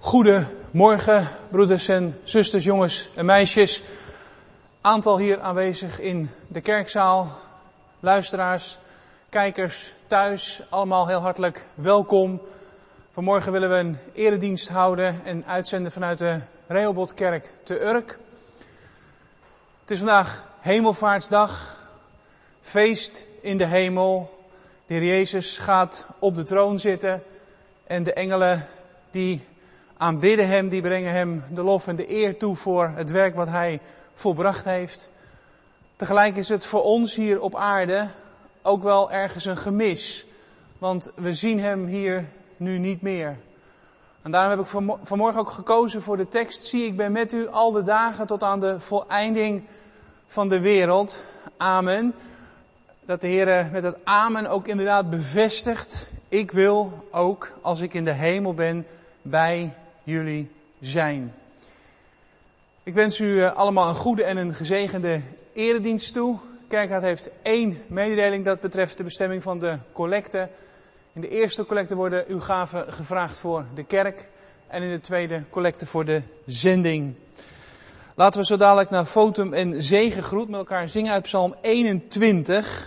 Goedemorgen, broeders en zusters, jongens en meisjes. Aantal hier aanwezig in de kerkzaal, luisteraars, kijkers thuis, allemaal heel hartelijk welkom. Vanmorgen willen we een eredienst houden en uitzenden vanuit de Rehobothkerk te Urk. Het is vandaag Hemelvaartsdag, feest in de hemel. De Heer Jezus gaat op de troon zitten en de engelen die aanbidden hem, die brengen hem de lof en de eer toe voor het werk wat hij volbracht heeft. Tegelijk is het voor ons hier op aarde ook wel ergens een gemis, want we zien hem hier nu niet meer. En daarom heb ik vanmorgen ook gekozen voor de tekst: zie, ik ben met u al de dagen tot aan de voleinding van de wereld. Amen. Dat de Heer met het amen ook inderdaad bevestigt: ik wil ook, als ik in de hemel ben, bij jullie zijn. Ik wens u allemaal een goede en een gezegende eredienst toe. Kerkraad heeft 1 mededeling, dat betreft de bestemming van de collecte. In de eerste collecte worden uw gaven gevraagd voor de kerk en in de tweede collecte voor de zending. Laten we zo dadelijk naar Fotum en Zegengroet met elkaar zingen uit Psalm 21.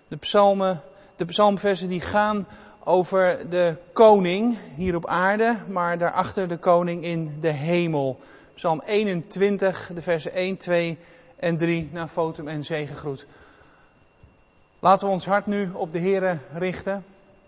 De psalmversen die gaan over de koning hier op aarde, maar daarachter de koning in de hemel. Psalm 21, de versen 1, 2 en 3 naar Fotum en Zegengroet. Laten we ons hart nu op de Heere richten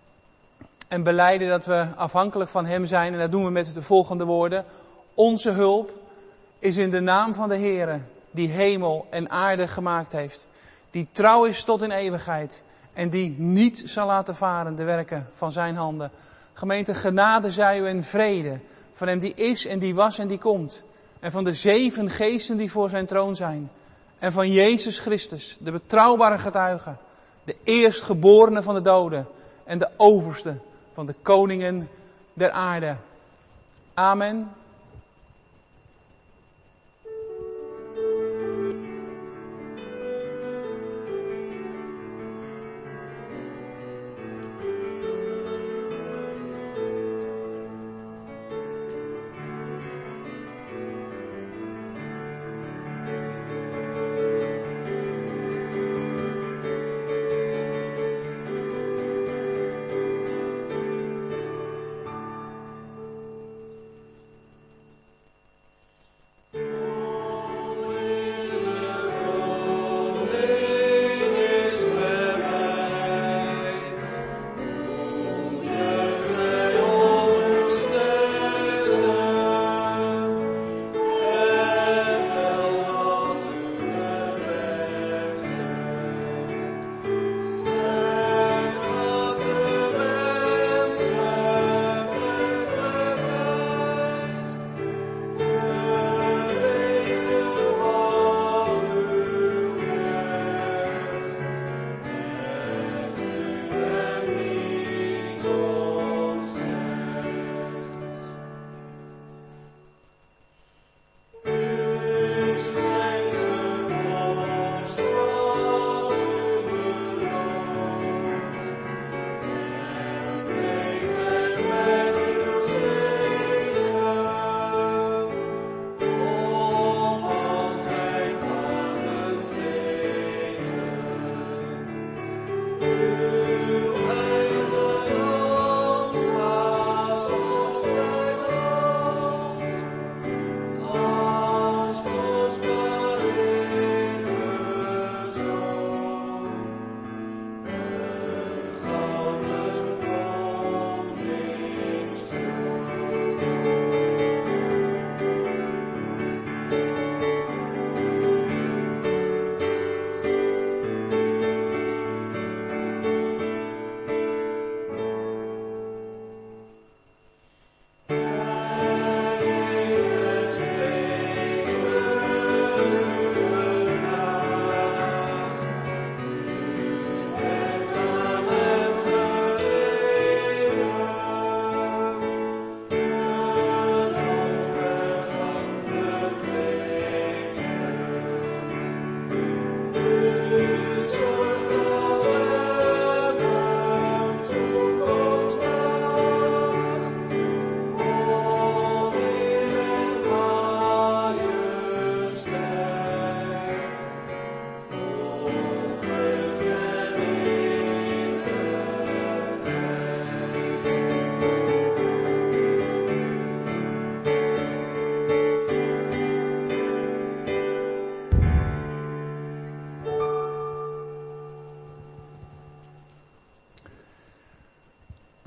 en belijden dat we afhankelijk van Hem zijn. En dat doen we met de volgende woorden: onze hulp is in de naam van de Heere, die hemel en aarde gemaakt heeft, die trouw is tot in eeuwigheid en die niet zal laten varen de werken van zijn handen. Gemeente, genade zij u en vrede van hem die is en die was en die komt. En van de 7 geesten die voor zijn troon zijn. En van Jezus Christus, de betrouwbare getuige, de eerstgeborene van de doden en de overste van de koningen der aarde. Amen.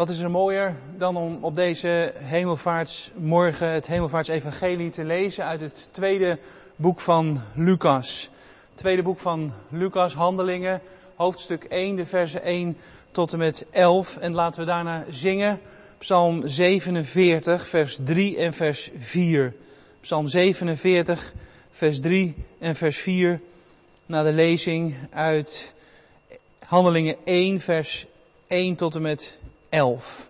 Wat is er mooier dan om op deze hemelvaartsmorgen het hemelvaartsevangelie te lezen uit het tweede boek van Lucas. Tweede boek van Lucas, Handelingen, hoofdstuk 1, de versen 1 tot en met 11. En laten we daarna zingen Psalm 47, vers 3 en vers 4. Psalm 47, vers 3 en vers 4, na de lezing uit Handelingen 1, vers 1 tot en met 11.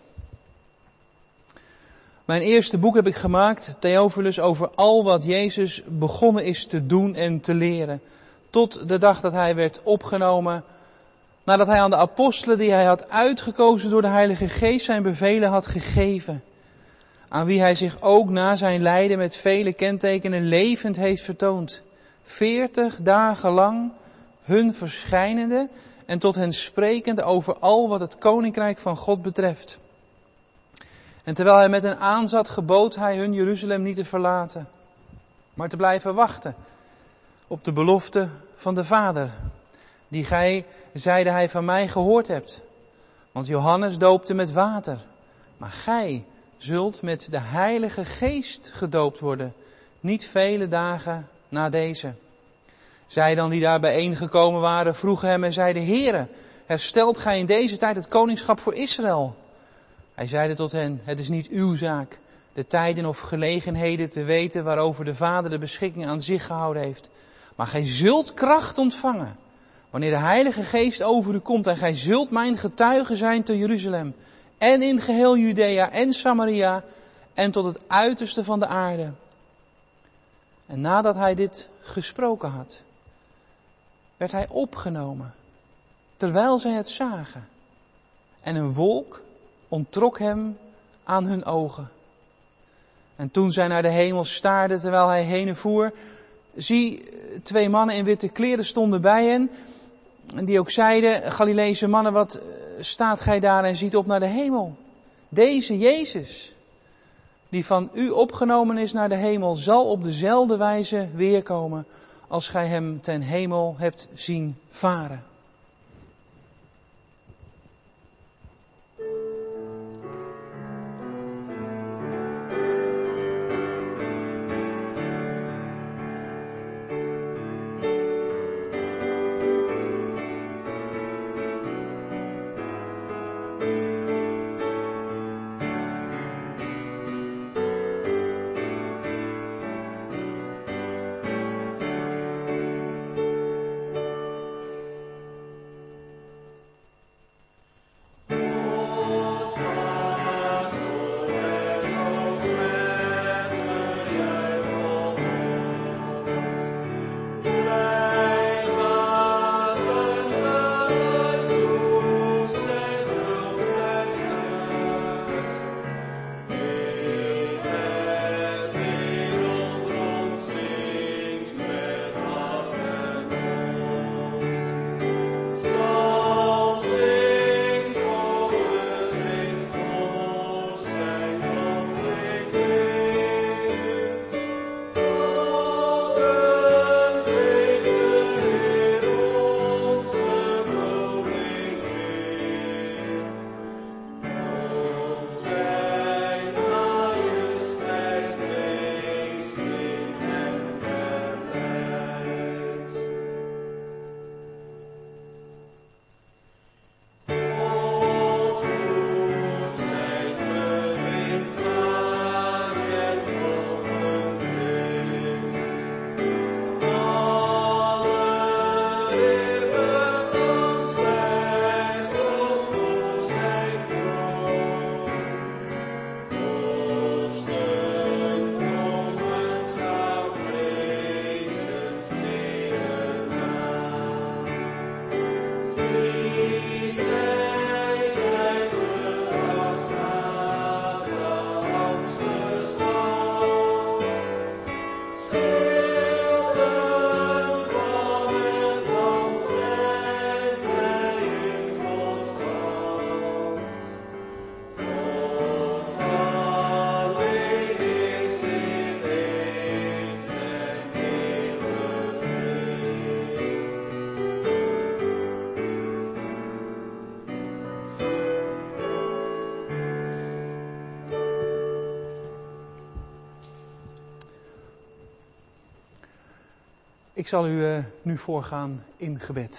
Mijn eerste boek heb ik gemaakt, Theophilus, over al wat Jezus begonnen is te doen en te leren. Tot de dag dat hij werd opgenomen, nadat hij aan de apostelen die hij had uitgekozen door de Heilige Geest zijn bevelen had gegeven. Aan wie hij zich ook na zijn lijden met vele kentekenen levend heeft vertoond. 40 dagen lang hun verschijnende en tot hen sprekende over al wat het koninkrijk van God betreft. En terwijl hij met hen aanzat, gebood hij hun Jeruzalem niet te verlaten, maar te blijven wachten op de belofte van de Vader, die gij, zeide hij, van mij gehoord hebt. Want Johannes doopte met water, maar gij zult met de Heilige Geest gedoopt worden, niet vele dagen na deze. Zij dan die daar bijeengekomen waren, vroegen hem en zeiden, Heere, herstelt gij in deze tijd het koningschap voor Israël? Hij zeide tot hen, het is niet uw zaak de tijden of gelegenheden te weten waarover de Vader de beschikking aan zich gehouden heeft. Maar gij zult kracht ontvangen, wanneer de Heilige Geest over u komt, en gij zult mijn getuige zijn te Jeruzalem en in geheel Judea en Samaria en tot het uiterste van de aarde. En nadat hij dit gesproken had, werd hij opgenomen, terwijl zij het zagen. En een wolk onttrok hem aan hun ogen. En toen zij naar de hemel staarden, terwijl hij heen en voer, zie, 2 mannen in witte kleren stonden bij hen. En die ook zeiden, Galileese mannen, wat staat gij daar en ziet op naar de hemel? Deze Jezus, die van u opgenomen is naar de hemel, zal op dezelfde wijze weerkomen als gij hem ten hemel hebt zien varen. Ik zal u nu voorgaan in gebed.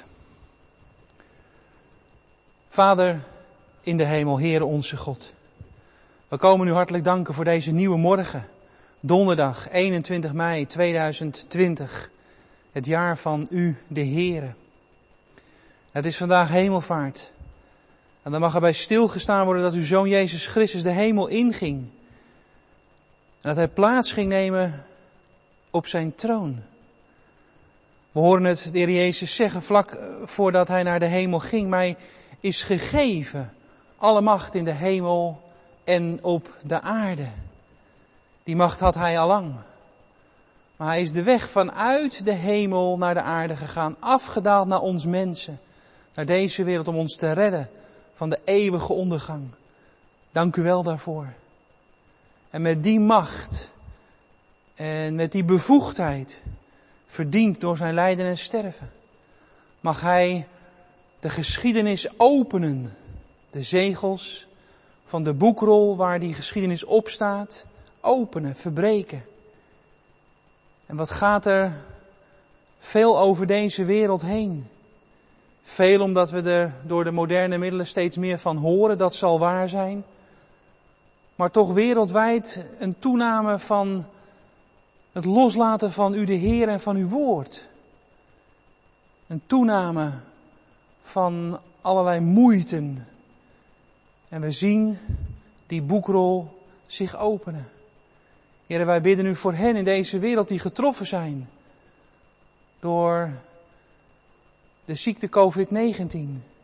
Vader in de hemel, Heere onze God. We komen u hartelijk danken voor deze nieuwe morgen. Donderdag 21 mei 2020. Het jaar van u, de Heere. Het is vandaag hemelvaart. En dan mag er bij stilgestaan worden dat uw Zoon Jezus Christus de hemel inging. En dat hij plaats ging nemen op zijn troon. We horen het de Heer Jezus zeggen vlak voordat hij naar de hemel ging. Mij is gegeven alle macht in de hemel en op de aarde. Die macht had hij al lang. Maar hij is de weg vanuit de hemel naar de aarde gegaan. Afgedaald naar ons mensen. Naar deze wereld om ons te redden van de eeuwige ondergang. Dank u wel daarvoor. En met die macht en met die bevoegdheid, verdiend door zijn lijden en sterven, mag hij de geschiedenis openen. De zegels van de boekrol waar die geschiedenis op staat, openen, verbreken. En wat gaat er veel over deze wereld heen? Veel omdat we er door de moderne middelen steeds meer van horen, dat zal waar zijn. Maar toch wereldwijd een toename van het loslaten van u de Heer en van uw woord. Een toename van allerlei moeiten. En we zien die boekrol zich openen. Heer, wij bidden u voor hen in deze wereld die getroffen zijn door de ziekte COVID-19.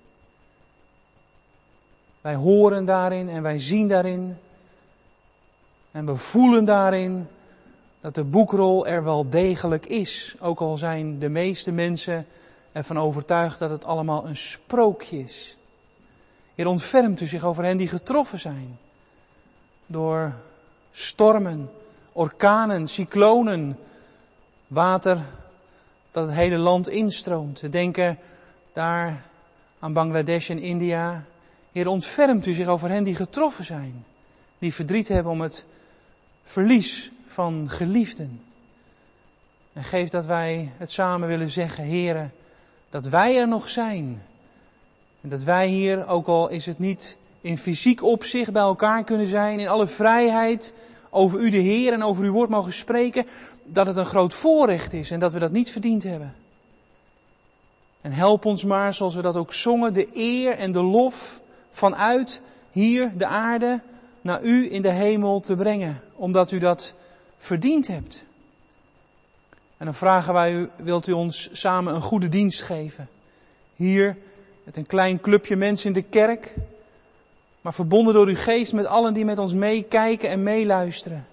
Wij horen daarin en wij zien daarin en we voelen daarin dat de boekrol er wel degelijk is. Ook al zijn de meeste mensen ervan overtuigd dat het allemaal een sprookje is. Heer, ontfermt u zich over hen die getroffen zijn door stormen, orkanen, cyclonen, water dat het hele land instroomt. We denken daar aan Bangladesh en India. Heer, ontfermt u zich over hen die getroffen zijn. Die verdriet hebben om het verlies van geliefden. En geef dat wij het samen willen zeggen, Heere, dat wij er nog zijn. En dat wij hier, ook al is het niet in fysiek opzicht, bij elkaar kunnen zijn. In alle vrijheid over u de Heer en over uw woord mogen spreken. Dat het een groot voorrecht is en dat we dat niet verdiend hebben. En help ons maar, zoals we dat ook zongen, de eer en de lof vanuit hier, de aarde, naar u in de hemel te brengen. Omdat u dat verdiend hebt. En dan vragen wij u, wilt u ons samen een goede dienst geven? Hier, met een klein clubje mensen in de kerk. Maar verbonden door uw geest met allen die met ons meekijken en meeluisteren.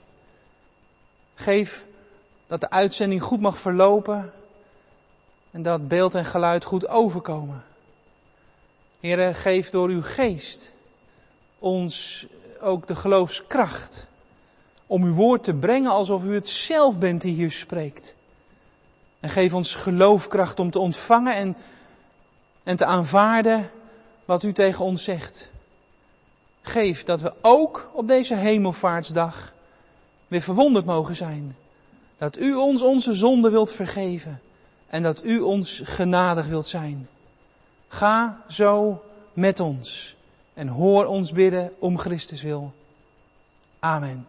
Geef dat de uitzending goed mag verlopen. En dat beeld en geluid goed overkomen. Heere, geef door uw geest ons ook de geloofskracht. Om uw woord te brengen alsof u het zelf bent die hier spreekt. En geef ons geloofkracht om te ontvangen en te aanvaarden wat u tegen ons zegt. Geef dat we ook op deze hemelvaartsdag weer verwonderd mogen zijn. Dat u ons onze zonde wilt vergeven. En dat u ons genadig wilt zijn. Ga zo met ons. En hoor ons bidden om Christus wil. Amen.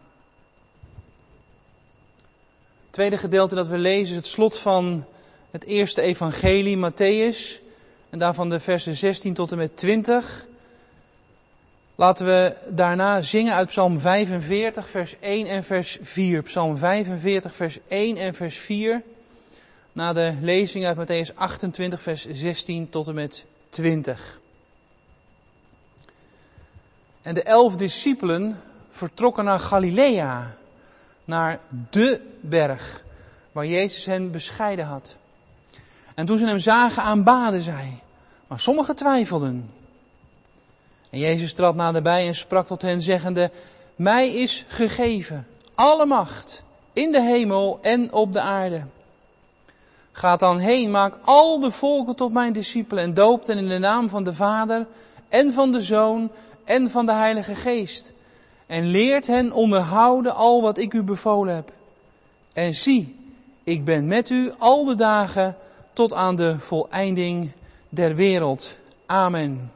Het tweede gedeelte dat we lezen is het slot van het eerste evangelie, Mattheüs. En daarvan de versen 16 tot en met 20. Laten we daarna zingen uit Psalm 45, vers 1 en vers 4. Psalm 45, vers 1 en vers 4. Na de lezing uit Mattheüs 28, vers 16 tot en met 20. En de 11 discipelen vertrokken naar Galilea, naar de berg, waar Jezus hen bescheiden had. En toen ze hem zagen, aanbaden zij, maar sommigen twijfelden. En Jezus trad naderbij en sprak tot hen, zeggende, mij is gegeven alle macht in de hemel en op de aarde. Gaat dan heen, maak al de volken tot mijn discipelen en doopt hen in de naam van de Vader en van de Zoon en van de Heilige Geest. En leert hen onderhouden al wat ik u bevolen heb. En zie, ik ben met u al de dagen tot aan de voleinding der wereld. Amen.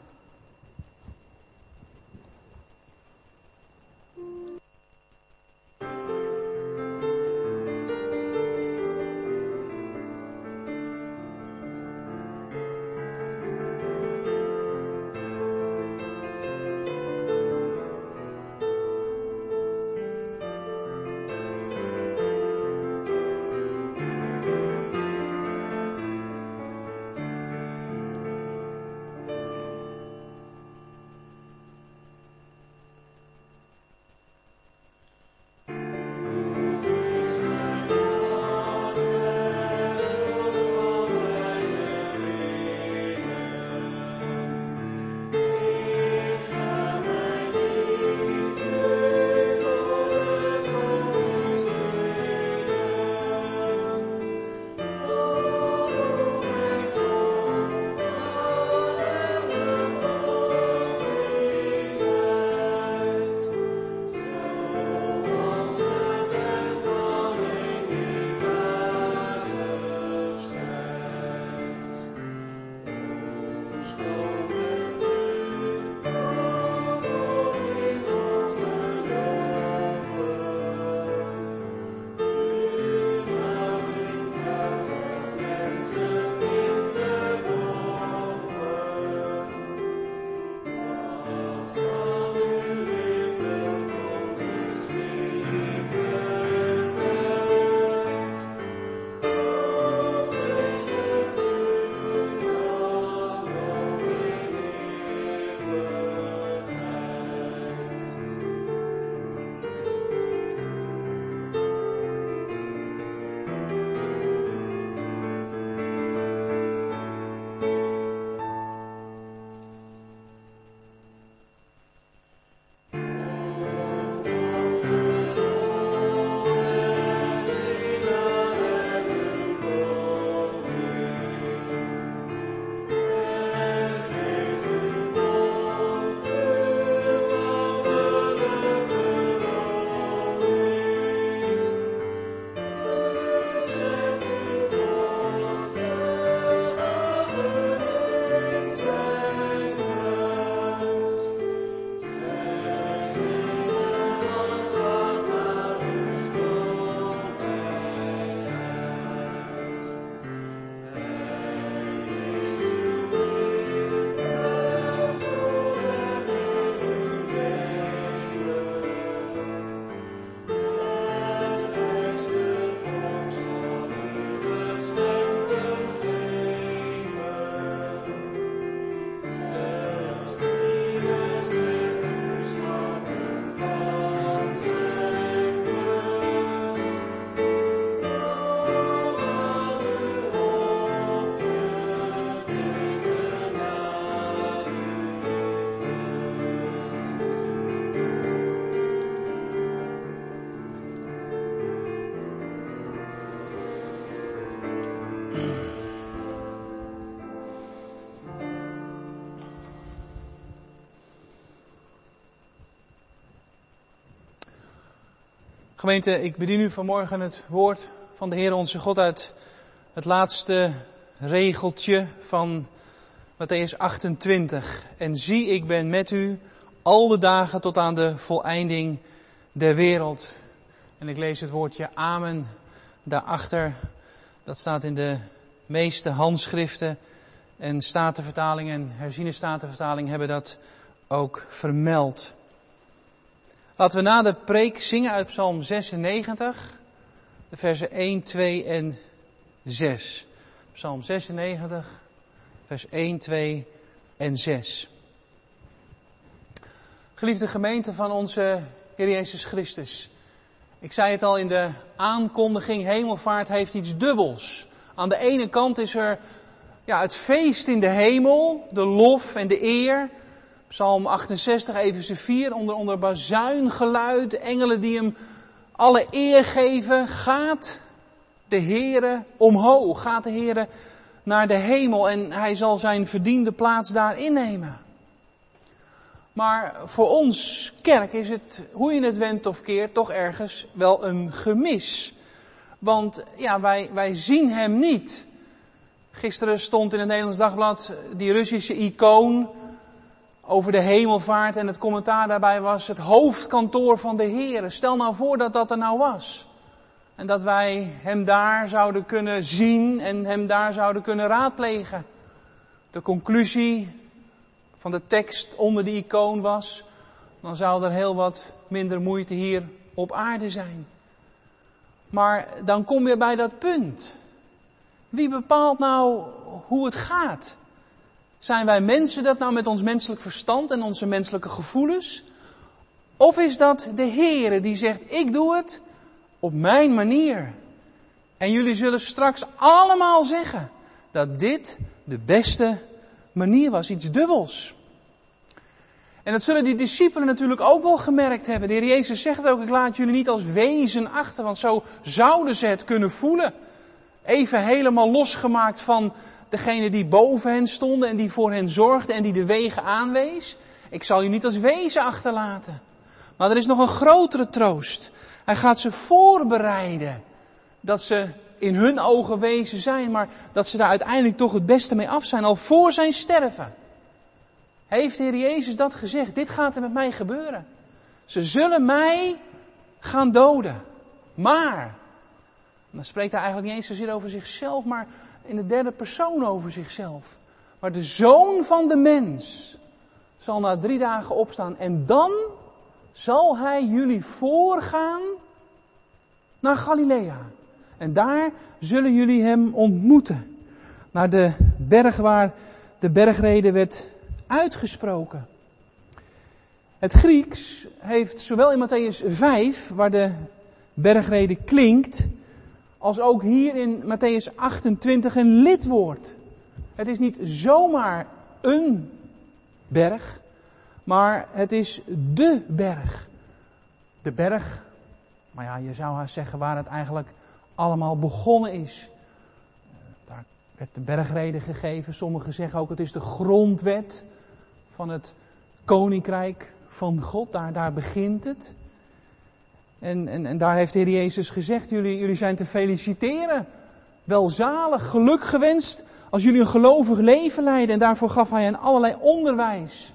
Gemeente, ik bedien u vanmorgen het woord van de Heer onze God uit het laatste regeltje van Mattheüs 28. En zie, ik ben met u al de dagen tot aan de voleinding der wereld. En ik lees het woordje amen daarachter. Dat staat in de meeste handschriften en statenvertalingen en herziene statenvertaling hebben dat ook vermeld. Laten we na de preek zingen uit Psalm 96, de versen 1, 2 en 6. Psalm 96, vers 1, 2 en 6. Geliefde gemeente van onze Heer Jezus Christus. Ik zei het al in de aankondiging, hemelvaart heeft iets dubbels. Aan de ene kant is er het feest in de hemel, de lof en de eer. Psalm 68, Efeze 4, onder bazuingeluid, engelen die hem alle eer geven. Gaat de Heere omhoog, gaat de Heere naar de hemel en hij zal zijn verdiende plaats daar innemen. Maar voor ons kerk is het, hoe je het wendt of keert, toch ergens wel een gemis. Want ja, wij zien hem niet. Gisteren stond in het Nederlands Dagblad die Russische icoon over de hemelvaart en het commentaar daarbij was het hoofdkantoor van de Heere. Stel nou voor dat dat er nou was. En dat wij hem daar zouden kunnen zien en hem daar zouden kunnen raadplegen. De conclusie van de tekst onder de icoon was, dan zou er heel wat minder moeite hier op aarde zijn. Maar dan kom je bij dat punt. Wie bepaalt nou hoe het gaat? Zijn wij mensen dat nou met ons menselijk verstand en onze menselijke gevoelens? Of is dat de Heere die zegt, ik doe het op mijn manier. En jullie zullen straks allemaal zeggen dat dit de beste manier was, iets dubbels. En dat zullen die discipelen natuurlijk ook wel gemerkt hebben. De Heer Jezus zegt ook, ik laat jullie niet als wezen achter, want zo zouden ze het kunnen voelen. Even helemaal losgemaakt van degene die boven hen stonden en die voor hen zorgde en die de wegen aanwees. Ik zal je niet als wezen achterlaten. Maar er is nog een grotere troost. Hij gaat ze voorbereiden dat ze in hun ogen wezen zijn, maar dat ze daar uiteindelijk toch het beste mee af zijn, al voor zijn sterven. Heeft de Heer Jezus dat gezegd? Dit gaat er met mij gebeuren. Ze zullen mij gaan doden. Maar, dan spreekt hij eigenlijk niet eens zozeer over zichzelf, maar in de derde persoon over zichzelf. Maar de Zoon van de mens zal na 3 dagen opstaan en dan zal hij jullie voorgaan naar Galilea. En daar zullen jullie hem ontmoeten. Naar de berg waar de bergrede werd uitgesproken. Het Grieks heeft zowel in Mattheüs 5, waar de bergrede klinkt, als ook hier in Mattheüs 28 een lidwoord. Het is niet zomaar een berg, maar het is de berg. De berg, maar ja, je zou haast zeggen waar het eigenlijk allemaal begonnen is. Daar werd de bergrede gegeven. Sommigen zeggen ook het is de grondwet van het koninkrijk van God. Daar begint het. En daar heeft de Heer Jezus gezegd, jullie zijn te feliciteren. Welzalig, geluk gewenst als jullie een gelovig leven leiden. En daarvoor gaf hij hen allerlei onderwijs.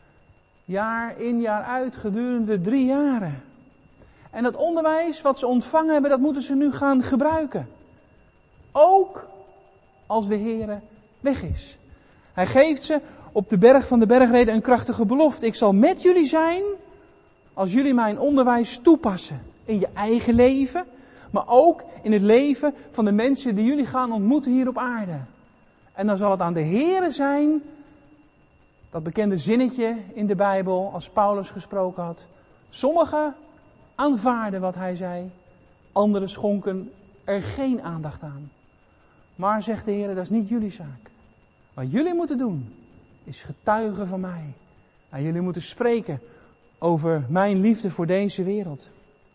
Jaar in jaar uit gedurende 3 jaren. En dat onderwijs wat ze ontvangen hebben, dat moeten ze nu gaan gebruiken. Ook als de Heere weg is. Hij geeft ze op de berg van de bergrede een krachtige belofte. Ik zal met jullie zijn als jullie mijn onderwijs toepassen. In je eigen leven, maar ook in het leven van de mensen die jullie gaan ontmoeten hier op aarde. En dan zal het aan de Heere zijn, dat bekende zinnetje in de Bijbel, als Paulus gesproken had. Sommigen aanvaarden wat hij zei, anderen schonken er geen aandacht aan. Maar, zegt de Heer, dat is niet jullie zaak. Wat jullie moeten doen, is getuigen van mij. En jullie moeten spreken over mijn liefde voor deze wereld.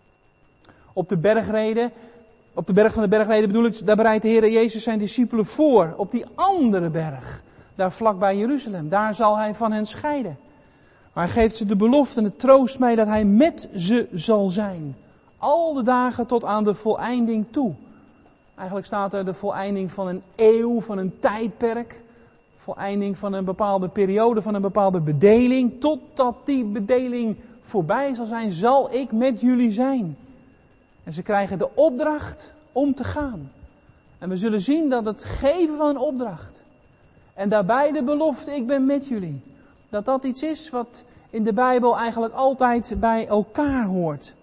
Op de berg van de bergrede bedoel ik, daar bereidt de Heer Jezus zijn discipelen voor. Op die andere berg, daar vlakbij Jeruzalem. Daar zal hij van hen scheiden. Maar hij geeft ze de belofte en de troost mee dat hij met ze zal zijn. Al de dagen tot aan de voleinding toe. Eigenlijk staat er de voleinding van een eeuw, van een tijdperk. Voleinding van een bepaalde periode, van een bepaalde bedeling. Totdat die bedeling voorbij zal zijn, zal ik met jullie zijn. En ze krijgen de opdracht om te gaan. En we zullen zien dat het geven van een opdracht. En daarbij de belofte, ik ben met jullie. Dat iets is wat in de Bijbel eigenlijk altijd bij elkaar hoort.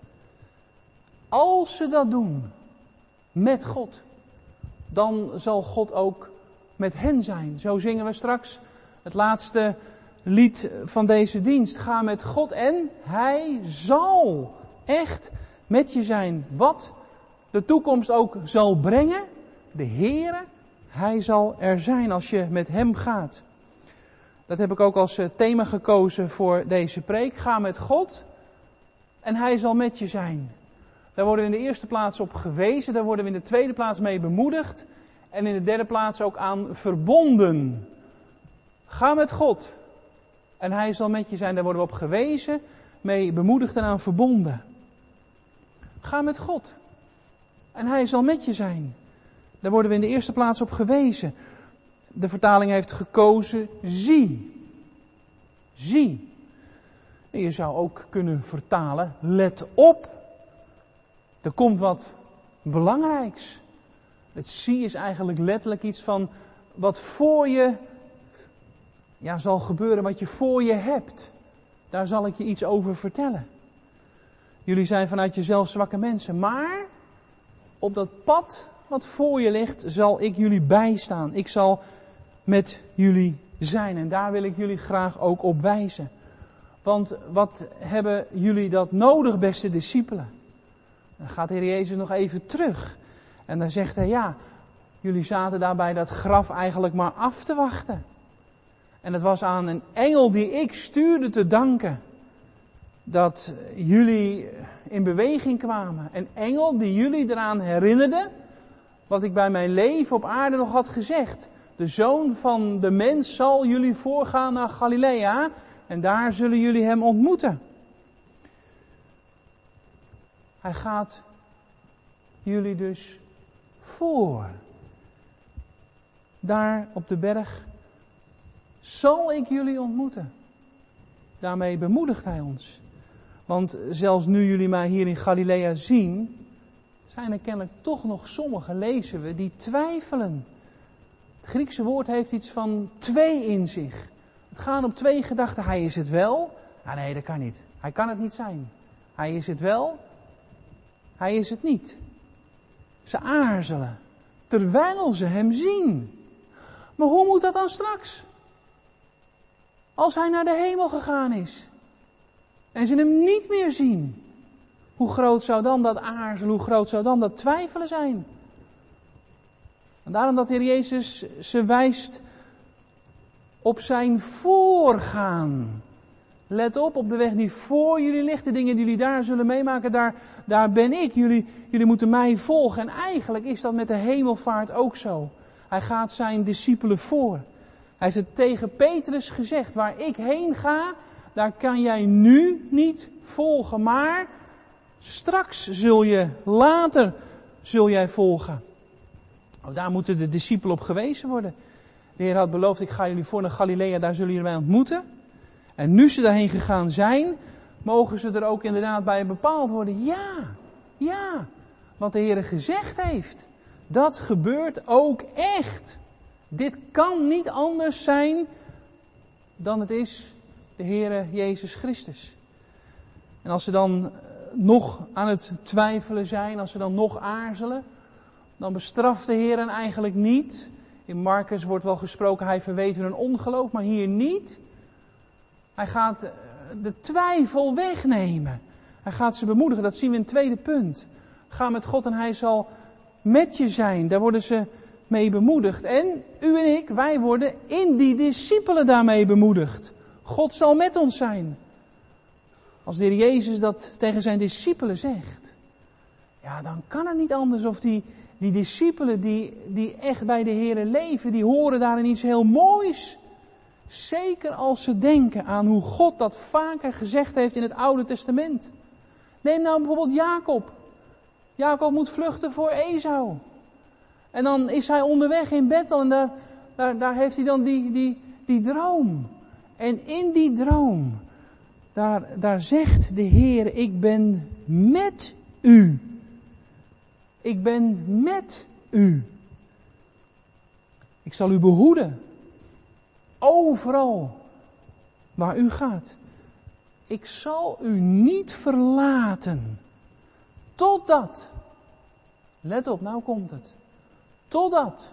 Als ze dat doen, met God, dan zal God ook met hen zijn. Zo zingen we straks het laatste lied van deze dienst. Ga met God en hij zal echt met je zijn. Wat de toekomst ook zal brengen, de Heere, hij zal er zijn als je met hem gaat. Dat heb ik ook als thema gekozen voor deze preek. Ga met God en hij zal met je zijn. Daar worden we in de eerste plaats op gewezen. Daar worden we in de tweede plaats mee bemoedigd. En in de derde plaats ook aan verbonden. Ga met God en hij zal met je zijn. Daar worden we op gewezen, mee bemoedigd en aan verbonden. Ga met God. En hij zal met je zijn. Daar worden we in de eerste plaats op gewezen. De vertaling heeft gekozen, zie. Zie. En je zou ook kunnen vertalen, let op. Er komt wat belangrijks. Het zie is eigenlijk letterlijk iets van wat voor je zal gebeuren, wat je voor je hebt. Daar zal ik je iets over vertellen. Jullie zijn vanuit jezelf zwakke mensen, maar op dat pad wat voor je ligt, zal ik jullie bijstaan. Ik zal met jullie zijn en daar wil ik jullie graag ook op wijzen. Want wat hebben jullie dat nodig, beste discipelen? Dan gaat de Heer Jezus nog even terug. En dan zegt hij, jullie zaten daar bij dat graf eigenlijk maar af te wachten. En het was aan een engel die ik stuurde te danken dat jullie in beweging kwamen. Een engel die jullie eraan herinnerde wat ik bij mijn leven op aarde nog had gezegd. De Zoon van de Mens zal jullie voorgaan naar Galilea en daar zullen jullie hem ontmoeten. Hij gaat jullie dus voor. Daar op de berg zal ik jullie ontmoeten. Daarmee bemoedigt hij ons. Want zelfs nu jullie mij hier in Galilea zien, zijn er kennelijk toch nog sommigen, lezen we, die twijfelen. Het Griekse woord heeft iets van twee in zich. Het gaat om twee gedachten. Hij is het wel. Nee, dat kan niet. Hij kan het niet zijn. Hij is het wel. Hij is het niet. Ze aarzelen. Terwijl ze hem zien. Maar hoe moet dat dan straks? Als hij naar de hemel gegaan is. En ze hem niet meer zien. Hoe groot zou dan dat aarzelen, hoe groot zou dan dat twijfelen zijn? En daarom dat de Heer Jezus ze wijst op zijn voorgaan. Let op de weg die voor jullie ligt, de dingen die jullie daar zullen meemaken, daar ben ik. Jullie moeten mij volgen. En eigenlijk is dat met de hemelvaart ook zo. Hij gaat zijn discipelen voor. Hij heeft het tegen Petrus gezegd, waar ik heen ga, daar kan jij nu niet volgen, maar straks later zul jij volgen. Daar moeten de discipelen op gewezen worden. De Heer had beloofd, ik ga jullie voor naar Galilea, daar zullen jullie mij ontmoeten. En nu ze daarheen gegaan zijn, mogen ze er ook inderdaad bij bepaald worden. Ja, wat de Heer gezegd heeft, dat gebeurt ook echt. Dit kan niet anders zijn dan het is de Heere Jezus Christus. En als ze dan nog aan het twijfelen zijn, als ze dan nog aarzelen, dan bestraft de Heer hen eigenlijk niet. In Marcus wordt wel gesproken, hij verweet hun een ongeloof, maar hier niet. Hij gaat de twijfel wegnemen. Hij gaat ze bemoedigen, dat zien we in het tweede punt. Ga met God en hij zal met je zijn. Daar worden ze mee bemoedigd. En u en ik, wij worden in die discipelen daarmee bemoedigd. God zal met ons zijn. Als de Heer Jezus dat tegen zijn discipelen zegt, dan kan het niet anders of die discipelen die echt bij de Heer leven, die horen daarin iets heel moois. Zeker als ze denken aan hoe God dat vaker gezegd heeft in het Oude Testament. Neem nou bijvoorbeeld Jacob. Jacob moet vluchten voor Esau. En dan is hij onderweg in Bethel en daar heeft hij dan die droom. En in die droom, daar zegt de Heer, ik ben met u. Ik ben met u. Ik zal u behoeden. Overal waar u gaat. Ik zal u niet verlaten. Totdat. Let op, nou komt het. Totdat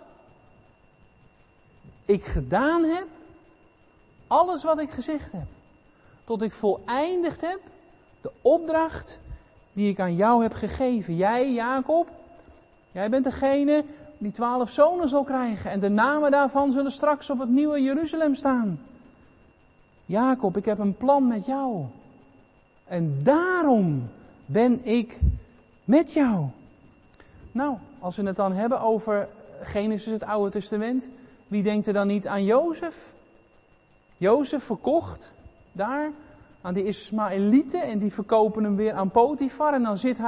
ik gedaan heb. Alles wat ik gezegd heb. Tot ik voleindigd heb. De opdracht die ik aan jou heb gegeven. Jij, Jacob. Jij bent degene die 12 zonen zal krijgen. En de namen daarvan zullen straks op het nieuwe Jeruzalem staan. Jacob, ik heb een plan met jou. En daarom ben ik met jou. Nou, als we het dan hebben over Genesis, het Oude Testament. Wie denkt er dan niet aan Jozef? Jozef verkocht daar aan de Ismaëlieten en die verkopen hem weer aan Potifar. En dan zit hij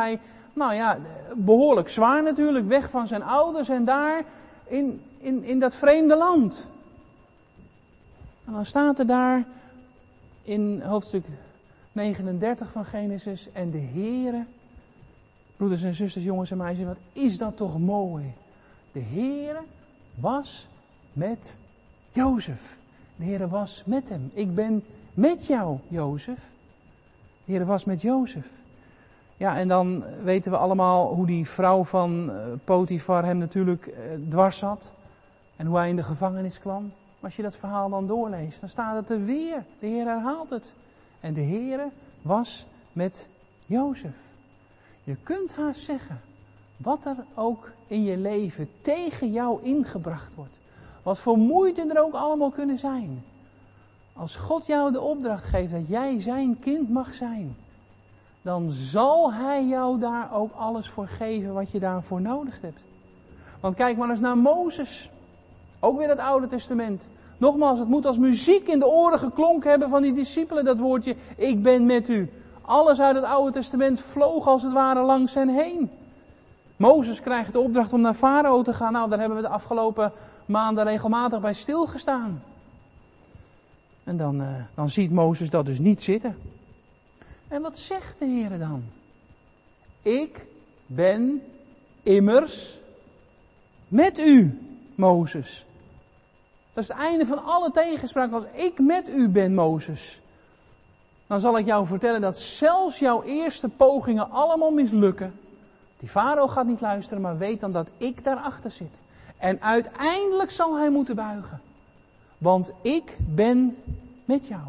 behoorlijk zwaar natuurlijk, weg van zijn ouders en daar in dat vreemde land. En dan staat er daar in hoofdstuk 39 van Genesis, en de Heere, broeders en zusters, jongens en meisjes, wat is dat toch mooi. De Heere was met Jozef. De Heere was met hem. Ik ben met jou, Jozef. De Heere was met Jozef. Ja, en dan weten we allemaal hoe die vrouw van Potifar hem natuurlijk dwars zat. En hoe hij in de gevangenis kwam. Maar als je dat verhaal dan doorleest, dan staat het er weer. De Heer herhaalt het. En de Heere was met Jozef. Je kunt haast zeggen, wat er ook in je leven tegen jou ingebracht wordt. Wat voor moeite er ook allemaal kunnen zijn. Als God jou de opdracht geeft dat jij zijn kind mag zijn, dan zal hij jou daar ook alles voor geven wat je daarvoor nodig hebt. Want kijk maar eens naar Mozes. Ook weer het Oude Testament. Nogmaals, het moet als muziek in de oren geklonken hebben van die discipelen, dat woordje, ik ben met u. Alles uit het Oude Testament vloog als het ware langs hen heen. Mozes krijgt de opdracht om naar Farao te gaan. Nou, daar hebben we de afgelopen maanden regelmatig bij stilgestaan. En dan ziet Mozes dat dus niet zitten. En wat zegt de Heer dan? Ik ben immers met u, Mozes. Dat is het einde van alle tegenspraak. Als ik met u ben, Mozes, dan zal ik jou vertellen dat zelfs jouw eerste pogingen allemaal mislukken. Die farao gaat niet luisteren, maar weet dan dat ik daarachter zit. En uiteindelijk zal hij moeten buigen. Want ik ben met jou.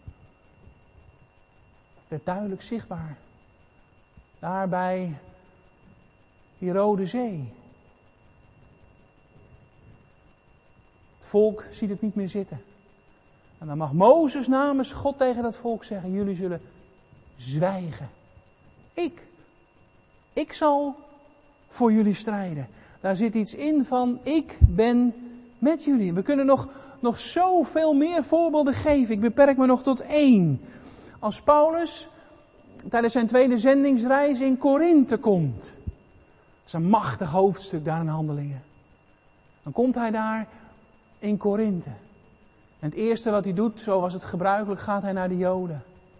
Het werd duidelijk zichtbaar. Daar bij die Rode Zee. Het volk ziet het niet meer zitten. En dan mag Mozes namens God tegen dat volk zeggen, jullie zullen zwijgen. Ik zal voor jullie strijden. Daar zit iets in van, ik ben met jullie. We kunnen nog zoveel meer voorbeelden geven. Ik beperk me nog tot 1. Als Paulus tijdens zijn tweede zendingsreis in Korinthe komt. Dat is een machtig hoofdstuk daar in Handelingen. Dan komt hij daar in Korinthe. En het eerste wat hij doet, zo was het gebruikelijk, gaat hij naar de Joden.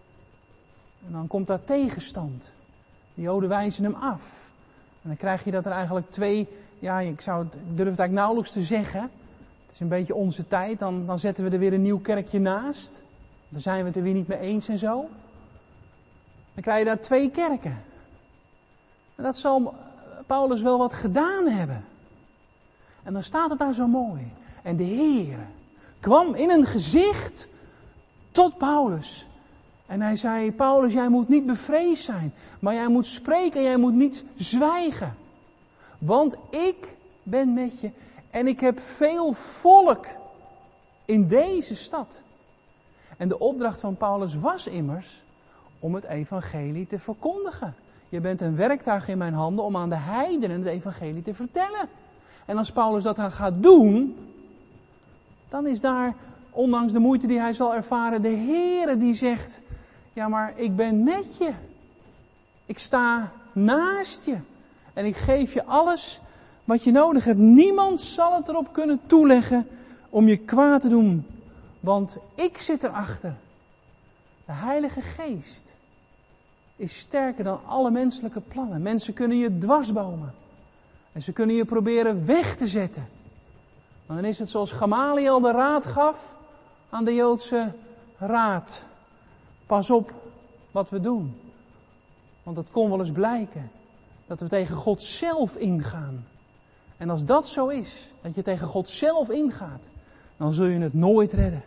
En dan komt daar tegenstand. De Joden wijzen hem af. En dan krijg je dat er eigenlijk 2, ik durf het eigenlijk nauwelijks te zeggen. Het is een beetje onze tijd, dan zetten we er weer een nieuw kerkje naast. Dan zijn we het er weer niet mee eens en zo. Dan krijg je daar 2 kerken. En dat zal Paulus wel wat gedaan hebben. En dan staat het daar zo mooi. En de Heere kwam in een gezicht tot Paulus. En hij zei, Paulus, jij moet niet bevreesd zijn. Maar jij moet spreken en jij moet niet zwijgen. Want ik ben met je. En ik heb veel volk in deze stad. En de opdracht van Paulus was immers om het evangelie te verkondigen. Je bent een werktuig in mijn handen om aan de heidenen het evangelie te vertellen. En als Paulus dat dan gaat doen, dan is daar, ondanks de moeite die hij zal ervaren, de Heere die zegt, ja maar ik ben met je. Ik sta naast je. En ik geef je alles wat je nodig hebt. Niemand zal het erop kunnen toeleggen om je kwaad te doen. Want ik zit erachter. De Heilige Geest is sterker dan alle menselijke plannen. Mensen kunnen je dwarsbomen. En ze kunnen je proberen weg te zetten. Maar dan is het zoals Gamaliel de raad gaf aan de Joodse raad. Pas op wat we doen. Want het kon wel eens blijken dat we tegen God zelf ingaan. En als dat zo is, dat je tegen God zelf ingaat, dan zul je het nooit redden.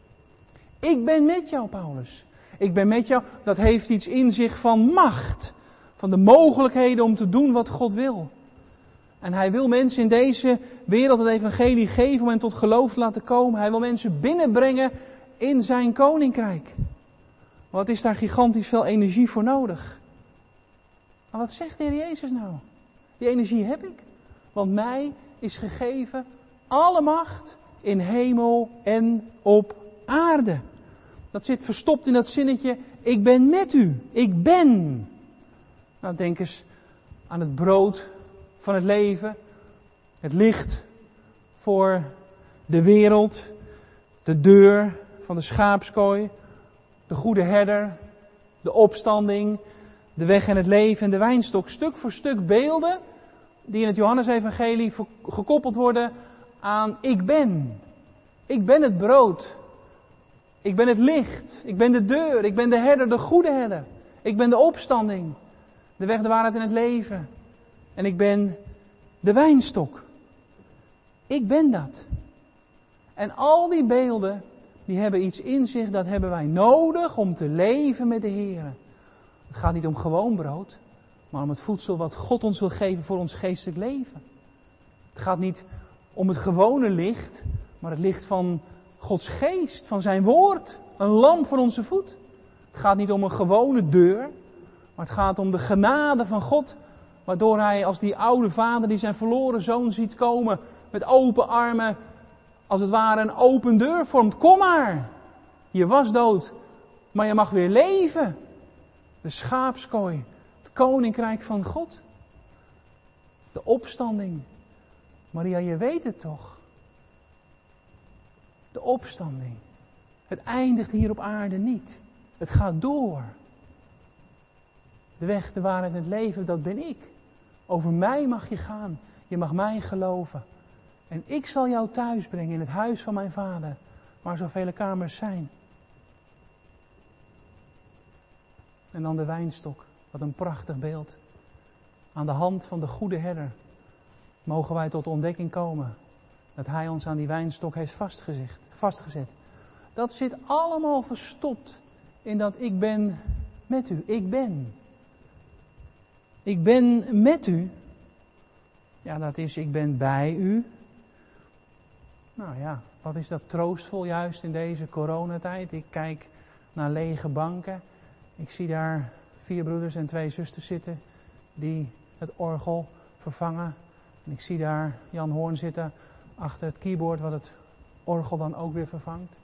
Ik ben met jou, Paulus. Ik ben met jou. Dat heeft iets in zich van macht. Van de mogelijkheden om te doen wat God wil. En hij wil mensen in deze wereld het evangelie geven om hen tot geloof te laten komen. Hij wil mensen binnenbrengen in zijn koninkrijk. Wat is daar gigantisch veel energie voor nodig? Maar wat zegt de Heer Jezus nou? Die energie heb ik. Want mij is gegeven alle macht in hemel en op aarde. Dat zit verstopt in dat zinnetje, ik ben met u. Ik ben. Nou denk eens, aan het brood van het leven, het licht voor de wereld, de deur van de schaapskooi, de goede herder, de opstanding, de weg en het leven en de wijnstok. Stuk voor stuk beelden die in het Johannesevangelie gekoppeld worden aan ik ben. Ik ben het brood. Ik ben het licht. Ik ben de deur. Ik ben de herder, de goede herder. Ik ben de opstanding. De weg, de waarheid en het leven. En ik ben de wijnstok. Ik ben dat. En al die beelden, die hebben iets in zich, dat hebben wij nodig om te leven met de Heer. Het gaat niet om gewoon brood, maar om het voedsel wat God ons wil geven voor ons geestelijk leven. Het gaat niet om het gewone licht, maar het licht van Gods geest, van zijn woord. Een lamp voor onze voet. Het gaat niet om een gewone deur, maar het gaat om de genade van God. Waardoor hij als die oude vader die zijn verloren zoon ziet komen met open armen, als het ware een open deur vormt. Kom maar, je was dood, maar je mag weer leven. De schaapskooi, het koninkrijk van God. De opstanding. Maria, je weet het toch? De opstanding. Het eindigt hier op aarde niet. Het gaat door. De weg, de waarheid en het leven, dat ben ik. Over mij mag je gaan. Je mag mij geloven. En ik zal jou thuis brengen in het huis van mijn vader. Waar zoveel kamers zijn. En dan de wijnstok. Wat een prachtig beeld. Aan de hand van de goede herder mogen wij tot ontdekking komen. Dat hij ons aan die wijnstok heeft vastgezet. Dat zit allemaal verstopt in dat ik ben met u. Ik ben. Ik ben met u. Ja, dat is ik ben bij u. Nou ja, wat is dat troostvol juist in deze coronatijd. Ik kijk naar lege banken. Ik zie daar 4 broeders en 2 zusters zitten die het orgel vervangen. En ik zie daar Jan Hoorn zitten achter het keyboard wat het orgel dan ook weer vervangt.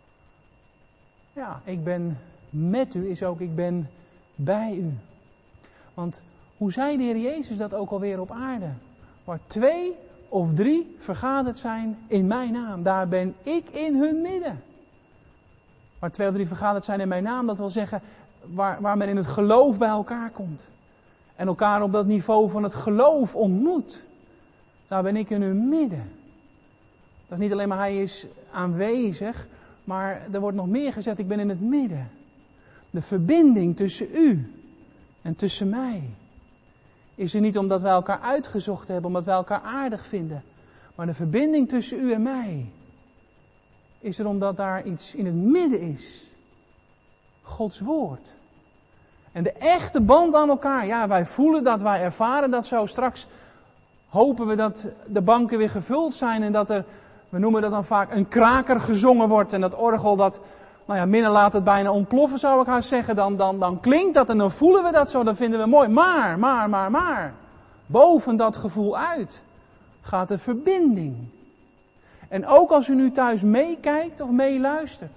Ja, ik ben met u is ook ik ben bij u. Want hoe zei de Heer Jezus dat ook alweer op aarde? Waar 2 of 3 vergaderd zijn in mijn naam, daar ben ik in hun midden. Waar 2 of 3 vergaderd zijn in mijn naam, dat wil zeggen waar men in het geloof bij elkaar komt. En elkaar op dat niveau van het geloof ontmoet. Daar ben ik in hun midden. Dat is niet alleen maar hij is aanwezig, maar er wordt nog meer gezegd, ik ben in het midden. De verbinding tussen u en tussen mij is er niet omdat wij elkaar uitgezocht hebben, omdat wij elkaar aardig vinden. Maar de verbinding tussen u en mij is er omdat daar iets in het midden is. Gods woord. En de echte band aan elkaar, ja, wij voelen dat, wij ervaren dat zo. Straks hopen we dat de banken weer gevuld zijn en dat er, we noemen dat dan vaak, een kraker gezongen wordt. En dat orgel dat, nou ja, minder laat het bijna ontploffen, zou ik haar zeggen. Dan klinkt dat en dan voelen we dat zo, dan vinden we mooi. Maar. Boven dat gevoel uit gaat de verbinding. En ook als u nu thuis meekijkt of meeluistert.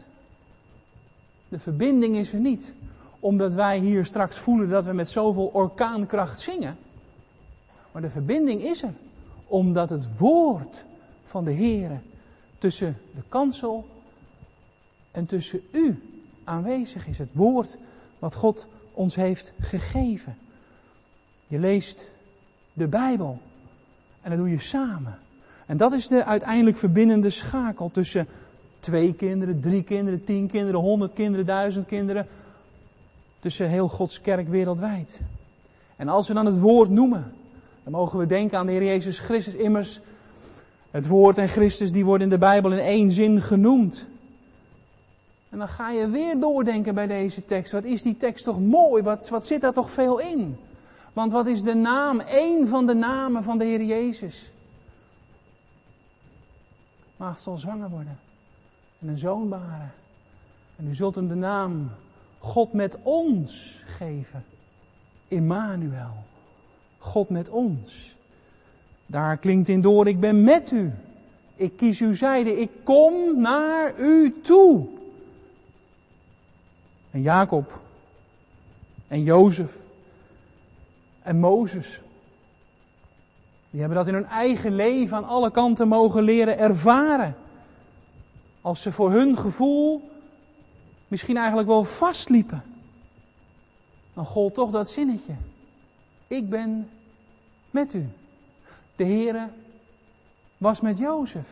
De verbinding is er niet. Omdat wij hier straks voelen dat we met zoveel orkaankracht zingen. Maar de verbinding is er. Omdat het woord van de Heere tussen de kansel en tussen u aanwezig is. Het woord wat God ons heeft gegeven. Je leest de Bijbel. En dat doe je samen. En dat is de uiteindelijk verbindende schakel tussen 2 kinderen, 3 kinderen, 10 kinderen, 100 kinderen, 1000 kinderen. Tussen heel Gods kerk wereldwijd. En als we dan het woord noemen, dan mogen we denken aan de Heer Jezus Christus. Immers, het woord en Christus die worden in de Bijbel in 1 zin genoemd. En dan ga je weer doordenken bij deze tekst. Wat is die tekst toch mooi? Wat zit daar toch veel in? Want wat is de naam? 1 van de namen van de Heer Jezus. Maagd zal zwanger worden. En een zoon baren. En u zult hem de naam God met ons geven. Immanuel. God met ons. Daar klinkt in door, ik ben met u. Ik kies uw zijde. Ik kom naar u toe. En Jacob. En Jozef. En Mozes. Die hebben dat in hun eigen leven aan alle kanten mogen leren ervaren. Als ze voor hun gevoel misschien eigenlijk wel vastliepen. Dan gold toch dat zinnetje. Ik ben met u. De Heere was met Jozef.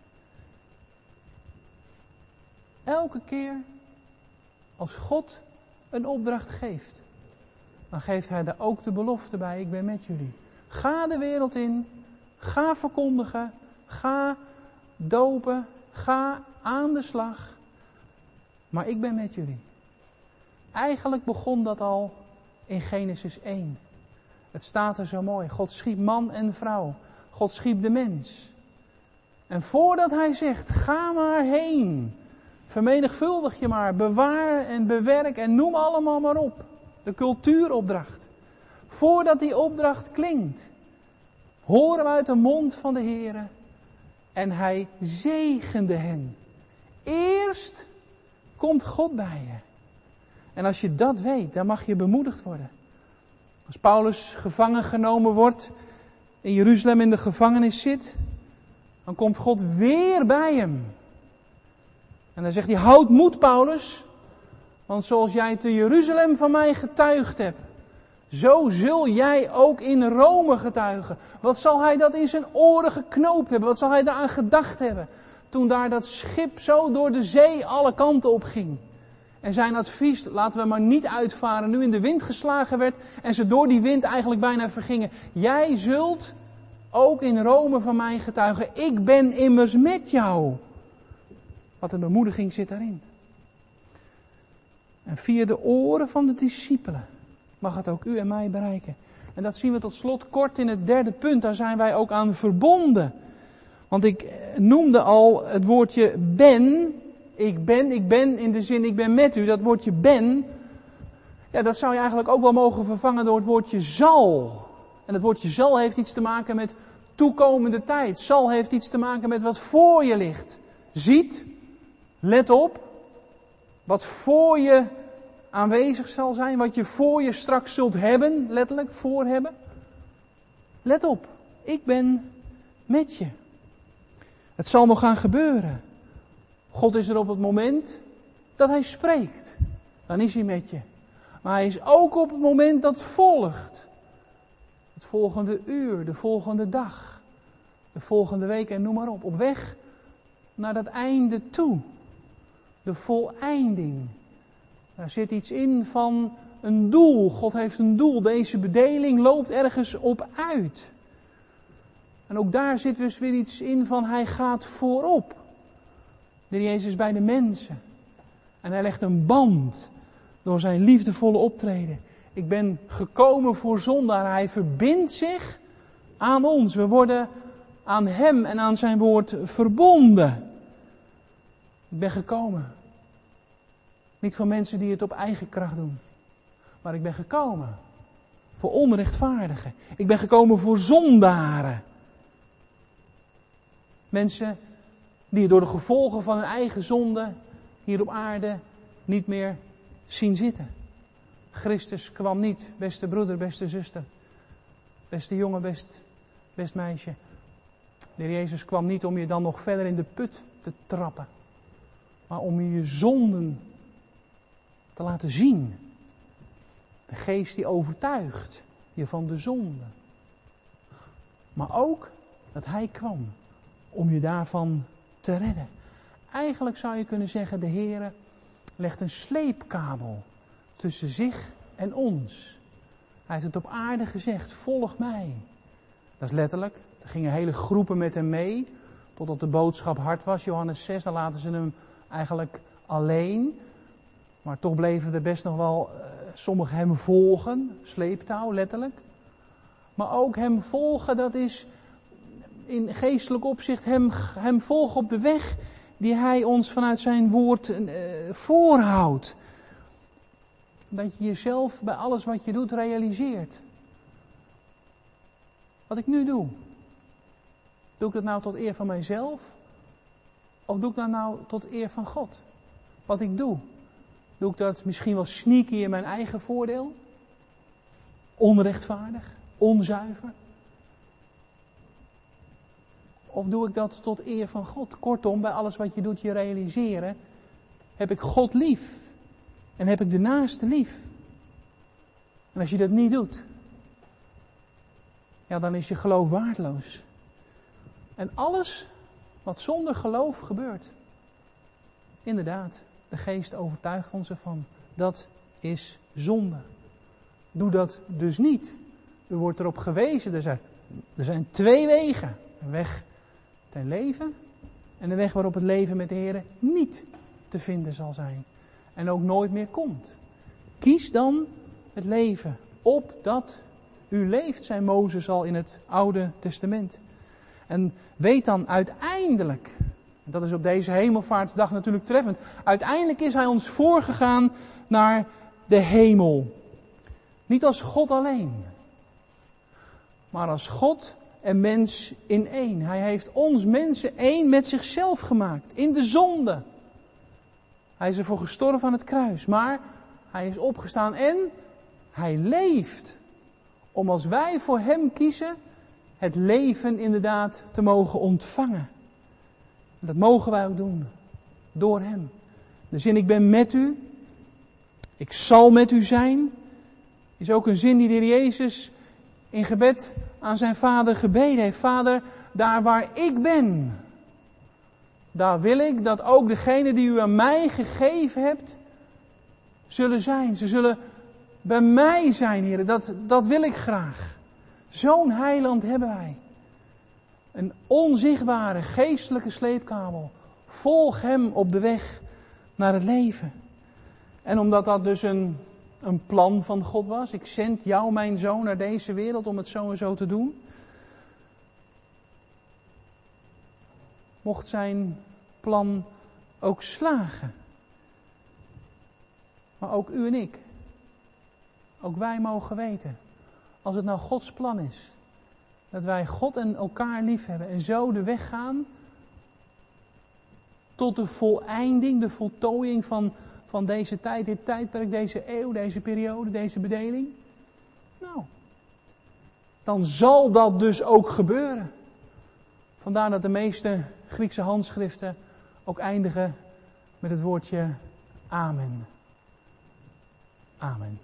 Elke keer als God een opdracht geeft, dan geeft hij daar ook de belofte bij. Ik ben met jullie. Ga de wereld in. Ga verkondigen. Ga dopen. Ga aan de slag. Maar ik ben met jullie. Eigenlijk begon dat al in Genesis 1. Het staat er zo mooi. God schiep man en vrouw. God schiep de mens. En voordat hij zegt, ga maar heen. Vermenigvuldig je maar. Bewaar en bewerk en noem allemaal maar op. De cultuuropdracht. Voordat die opdracht klinkt, horen we uit de mond van de Heere. En hij zegende hen. Eerst komt God bij je. En als je dat weet, dan mag je bemoedigd worden. Als Paulus gevangen genomen wordt, in Jeruzalem in de gevangenis zit, dan komt God weer bij hem. En dan zegt hij, houd moed Paulus, want zoals jij te Jeruzalem van mij getuigd hebt, zo zul jij ook in Rome getuigen. Wat zal hij dat in zijn oren geknoopt hebben? Wat zal hij daaraan gedacht hebben? Toen daar dat schip zo door de zee alle kanten op ging. En zijn advies, laten we maar niet uitvaren, nu in de wind geslagen werd en ze door die wind eigenlijk bijna vergingen. Jij zult ook in Rome van mij getuigen. Ik ben immers met jou. Wat een bemoediging zit daarin. En via de oren van de discipelen mag het ook u en mij bereiken. En dat zien we tot slot kort in het derde punt. Daar zijn wij ook aan verbonden. Want ik noemde al het woordje ben. Ik ben in de zin ik ben met u. Dat woordje ben. Ja, dat zou je eigenlijk ook wel mogen vervangen door het woordje zal. En het woordje zal heeft iets te maken met toekomende tijd. Zal heeft iets te maken met wat voor je ligt. Ziet, let op. Wat voor je aanwezig zal zijn. Wat je voor je straks zult hebben. Letterlijk, voor hebben. Let op. Ik ben met je. Het zal nog gaan gebeuren. God is er op het moment dat hij spreekt. Dan is hij met je. Maar hij is ook op het moment dat volgt. Het volgende uur, de volgende dag. De volgende week en noem maar op. Op weg naar dat einde toe. De voleinding. Daar zit iets in van een doel. God heeft een doel. Deze bedeling loopt ergens op uit. En ook daar zit dus weer iets in van hij gaat voorop. De Jezus is bij de mensen. En hij legt een band door zijn liefdevolle optreden. Ik ben gekomen voor zondaar. Hij verbindt zich aan ons. We worden aan hem en aan zijn woord verbonden. Ik ben gekomen. Niet voor mensen die het op eigen kracht doen. Maar ik ben gekomen voor onrechtvaardigen. Ik ben gekomen voor zondaren. Mensen die het door de gevolgen van hun eigen zonde hier op aarde niet meer zien zitten. Christus kwam niet, beste broeder, beste zuster, beste jongen, best meisje. De Heer Jezus kwam niet om je dan nog verder in de put te trappen, maar om je zonden te laten zien. De geest die overtuigt je van de zonde. Maar ook dat hij kwam om je daarvan te redden. Eigenlijk zou je kunnen zeggen, de Heere legt een sleepkabel tussen zich en ons. Hij heeft het op aarde gezegd, volg mij. Dat is letterlijk. Er gingen hele groepen met hem mee, totdat de boodschap hard was. Johannes 6, dan laten ze hem eigenlijk alleen. Maar toch bleven er best nog wel sommigen hem volgen. Sleeptouw, letterlijk. Maar ook hem volgen, dat is in geestelijk opzicht hem volgen op de weg die hij ons vanuit zijn woord voorhoudt. Dat je jezelf bij alles wat je doet realiseert. Wat ik nu doe. Doe ik dat nou tot eer van mijzelf? Of doe ik dat nou tot eer van God? Wat ik doe. Doe ik dat misschien wel sneaky in mijn eigen voordeel? Onrechtvaardig? Onzuiver? Of doe ik dat tot eer van God? Kortom, bij alles wat je doet, je realiseren. Heb ik God lief? En heb ik de naaste lief? En als je dat niet doet, ja, dan is je geloof waardeloos. En alles wat zonder geloof gebeurt, inderdaad, de geest overtuigt ons ervan. Dat is zonde. Doe dat dus niet. Er wordt erop gewezen, er zijn 2 wegen. Een weg ten leven en een weg waarop het leven met de Heer niet te vinden zal zijn. En ook nooit meer komt. Kies dan het leven, opdat u leeft, zei Mozes al in het Oude Testament. En weet dan uiteindelijk, dat is op deze hemelvaartsdag natuurlijk treffend, uiteindelijk is hij ons voorgegaan naar de hemel. Niet als God alleen, maar als God en mens in één. Hij heeft ons mensen één met zichzelf gemaakt, in de zonde. Hij is ervoor gestorven aan het kruis, maar hij is opgestaan en hij leeft. Om als wij voor hem kiezen, het leven inderdaad te mogen ontvangen. En dat mogen wij ook doen, door hem. De zin ik ben met u, ik zal met u zijn, is ook een zin die de Heer Jezus in gebed aan zijn Vader gebeden heeft. Vader, daar waar ik ben, daar wil ik dat ook degenen die u aan mij gegeven hebt, zullen zijn. Ze zullen bij mij zijn, Heer. Dat wil ik graag. Zo'n heiland hebben wij. Een onzichtbare geestelijke sleepkabel. Volg hem op de weg naar het leven. En omdat dat dus een plan van God was. Ik zend jou, mijn zoon, naar deze wereld om het zo en zo te doen. Mocht zijn plan ook slagen. Maar ook u en ik. Ook wij mogen weten. Als het nou Gods plan is. Dat wij God en elkaar lief hebben. En zo de weg gaan. Tot de voleinding, de voltooiing van deze tijd, dit tijdperk, deze eeuw, deze periode, deze bedeling. Nou, dan zal dat dus ook gebeuren. Vandaar dat de meeste Griekse handschriften ook eindigen met het woordje amen. Amen.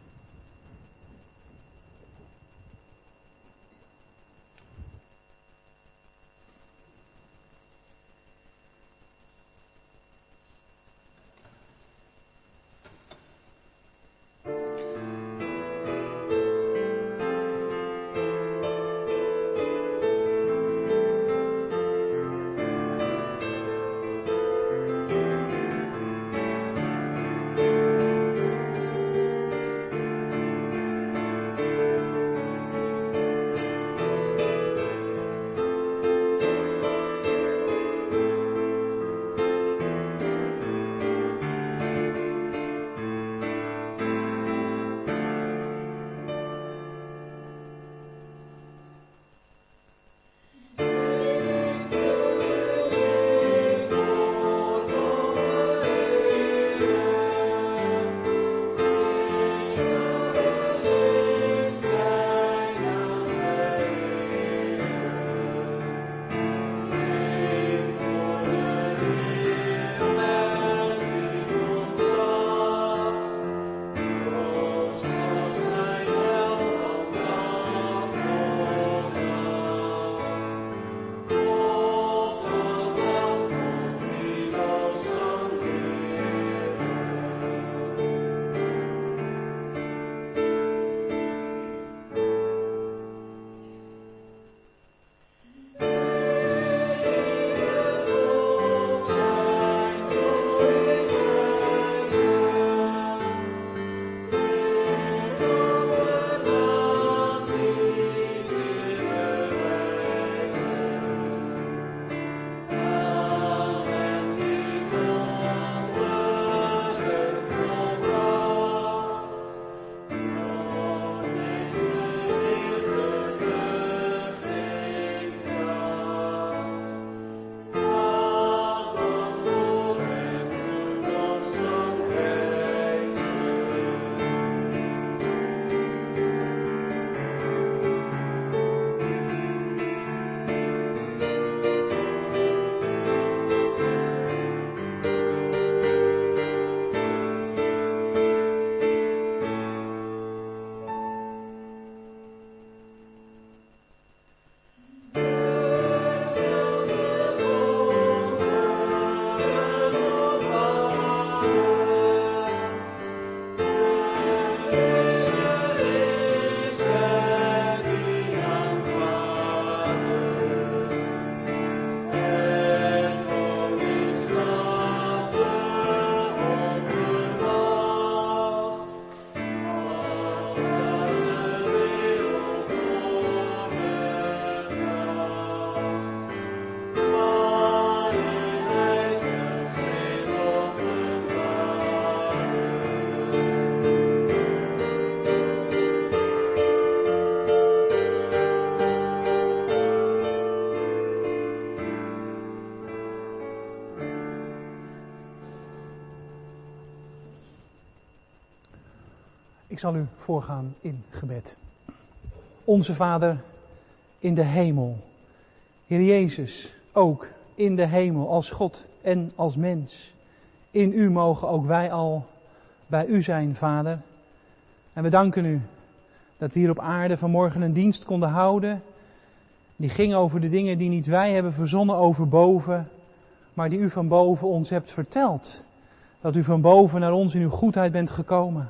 zal u voorgaan in gebed. Onze Vader in de hemel. Heer Jezus, ook in de hemel als God en als mens. In u mogen ook wij al bij u zijn, Vader. En we danken u dat we hier op aarde vanmorgen een dienst konden houden. Die ging over de dingen die niet wij hebben verzonnen over boven, maar die u van boven ons hebt verteld. Dat u van boven naar ons in uw goedheid bent gekomen.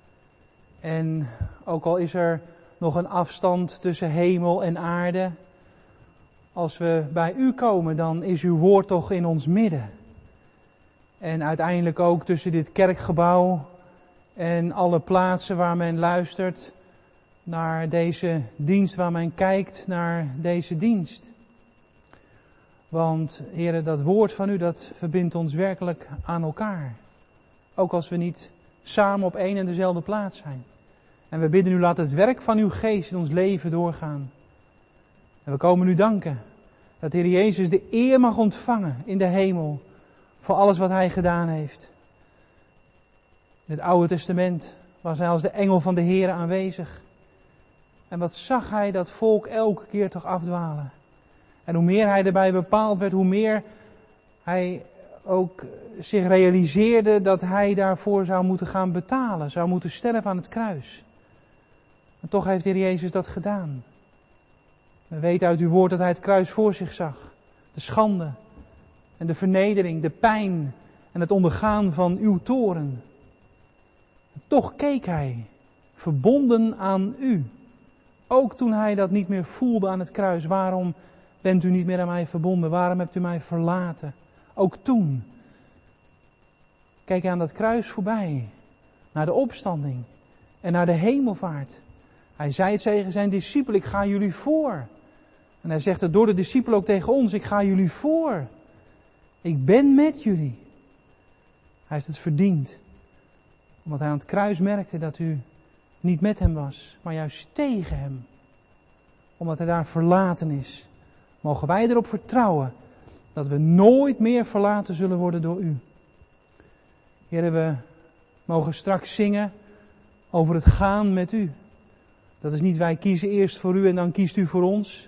En ook al is er nog een afstand tussen hemel en aarde, als we bij u komen, dan is uw woord toch in ons midden. En uiteindelijk ook tussen dit kerkgebouw en alle plaatsen waar men luistert naar deze dienst, waar men kijkt naar deze dienst. Want, Heere, dat woord van u, dat verbindt ons werkelijk aan elkaar. Ook als we niet samen op één en dezelfde plaats zijn. En we bidden u, laat het werk van uw geest in ons leven doorgaan. En we komen u danken dat Heer Jezus de eer mag ontvangen in de hemel voor alles wat hij gedaan heeft. In het Oude Testament was hij als de engel van de Heer aanwezig. En wat zag hij dat volk elke keer toch afdwalen. En hoe meer hij erbij bepaald werd, hoe meer hij ook zich realiseerde dat hij daarvoor zou moeten gaan betalen. Zou moeten sterven aan het kruis. En toch heeft de Heer Jezus dat gedaan. We weten uit uw woord dat hij het kruis voor zich zag. De schande en de vernedering, de pijn en het ondergaan van uw toorn. En toch keek hij, verbonden aan u. Ook toen hij dat niet meer voelde aan het kruis. Waarom bent u niet meer aan mij verbonden? Waarom hebt u mij verlaten? Ook toen. Keek hij aan dat kruis voorbij. Naar de opstanding. En naar de hemelvaart. Hij zei het tegen zijn discipelen, ik ga jullie voor. En hij zegt het door de discipelen ook tegen ons, ik ga jullie voor. Ik ben met jullie. Hij heeft het verdiend. Omdat hij aan het kruis merkte dat u niet met hem was, maar juist tegen hem. Omdat hij daar verlaten is. Mogen wij erop vertrouwen dat we nooit meer verlaten zullen worden door u. Heer, we mogen straks zingen over het gaan met u. Dat is niet wij kiezen eerst voor u en dan kiest u voor ons.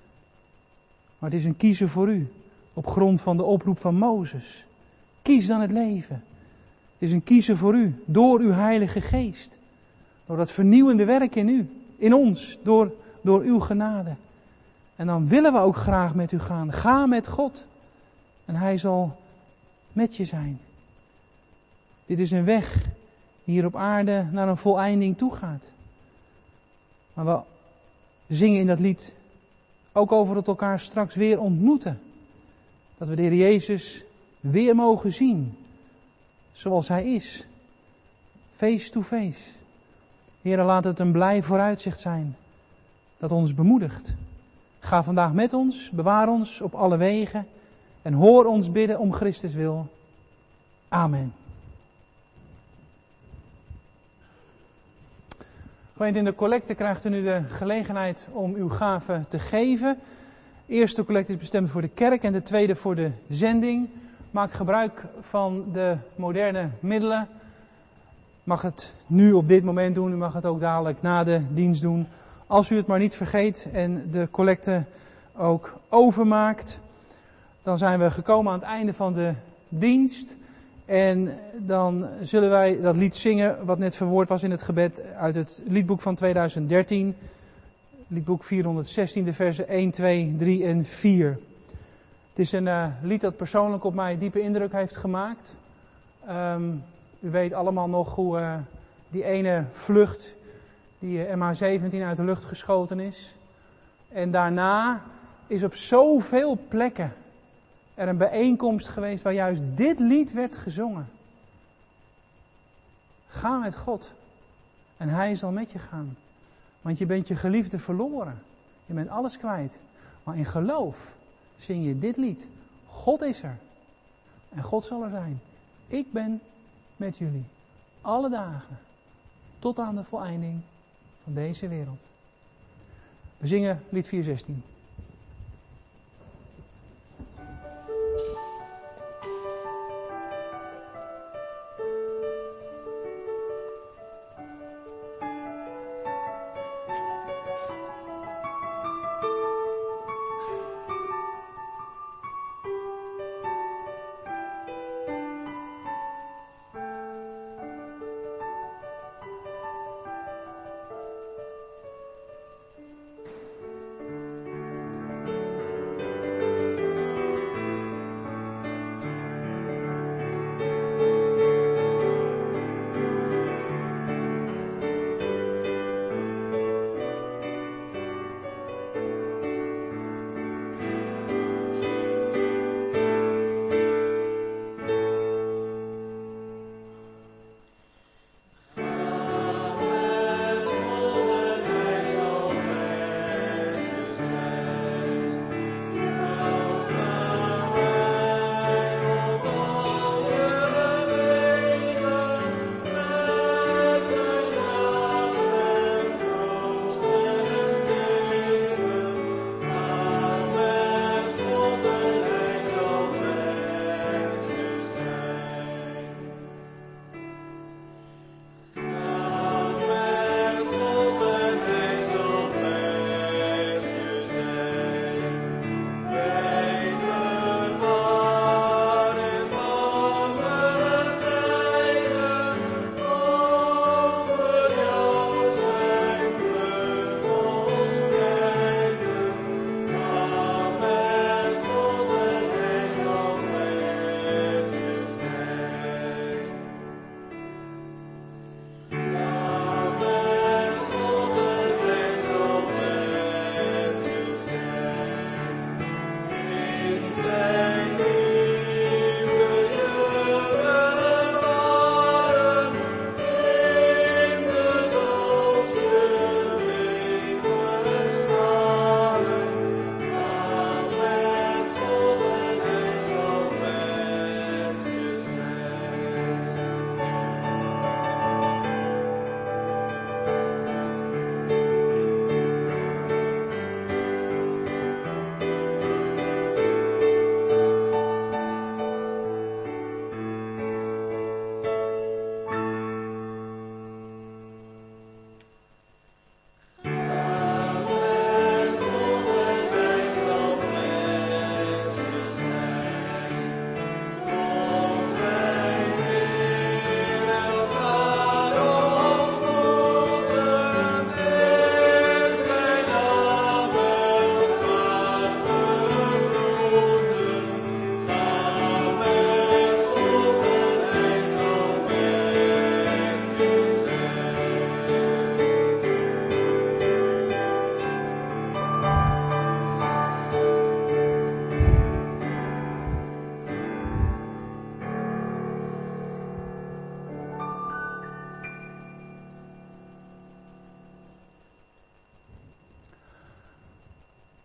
Maar het is een kiezen voor u. Op grond van de oproep van Mozes. Kies dan het leven. Het is een kiezen voor u. Door uw Heilige Geest. Door dat vernieuwende werk in u. In ons. Door uw genade. En dan willen we ook graag met u gaan. Ga met God. En hij zal met je zijn. Dit is een weg die hier op aarde naar een voleinding toe gaat. Maar we zingen in dat lied ook over het elkaar straks weer ontmoeten. Dat we de Heer Jezus weer mogen zien. Zoals hij is. Face to face. Heer, laat het een blij vooruitzicht zijn. Dat ons bemoedigt. Ga vandaag met ons. Bewaar ons op alle wegen. En hoor ons bidden om Christus wil. Amen. Gemeente, in de collecte krijgt u nu de gelegenheid om uw gaven te geven. De eerste collecte is bestemd voor de kerk en de tweede voor de zending. Maak gebruik van de moderne middelen. Mag het nu op dit moment doen, u mag het ook dadelijk na de dienst doen. Als u het maar niet vergeet en de collecte ook overmaakt, dan zijn we gekomen aan het einde van de dienst. En dan zullen wij dat lied zingen wat net verwoord was in het gebed uit het liedboek van 2013. Liedboek 416, de versen 1, 2, 3 en 4. Het is een lied dat persoonlijk op mij diepe indruk heeft gemaakt. U weet allemaal nog hoe die ene vlucht, die MH17 uit de lucht geschoten is. En daarna is op zoveel plekken er een bijeenkomst geweest waar juist dit lied werd gezongen. Ga met God en hij zal met je gaan. Want je bent je geliefde verloren. Je bent alles kwijt. Maar in geloof zing je dit lied. God is er. En God zal er zijn. Ik ben met jullie. Alle dagen. Tot aan de voleinding van deze wereld. We zingen lied 416.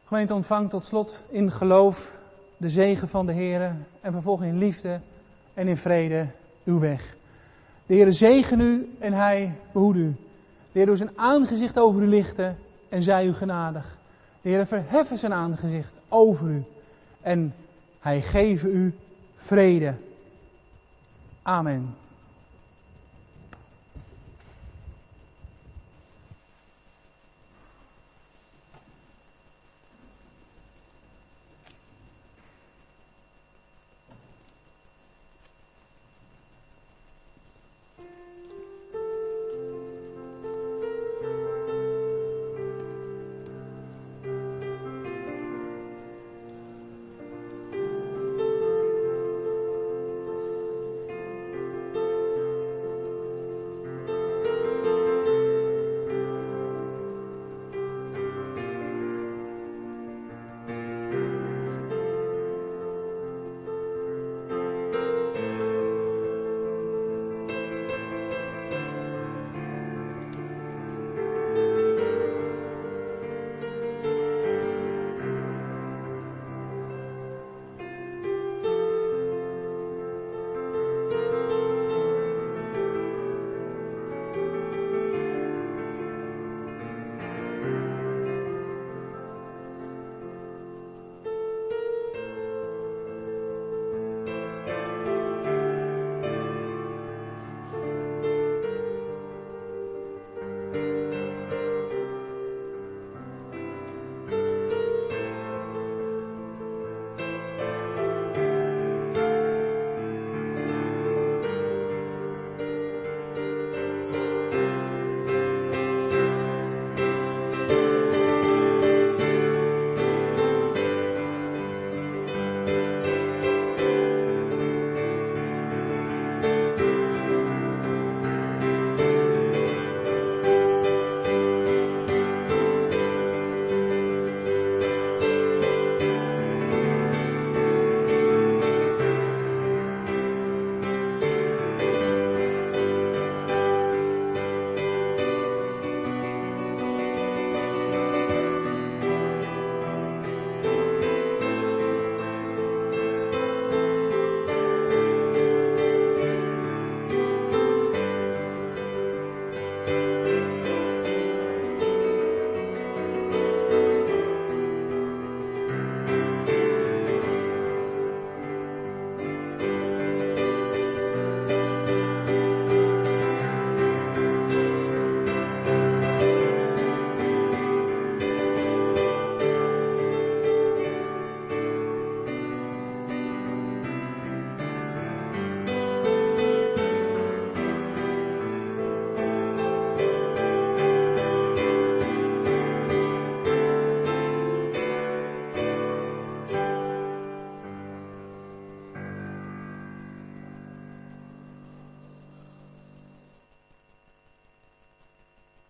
Gemeente, ontvang tot slot in geloof de zegen van de Heer en vervolg in liefde en in vrede uw weg. De Heer zegen u en hij behoede u. De Heer doet zijn aangezicht over u lichten en zij u genadig. De Heer verheffen zijn aangezicht over u en hij geven u vrede. Amen.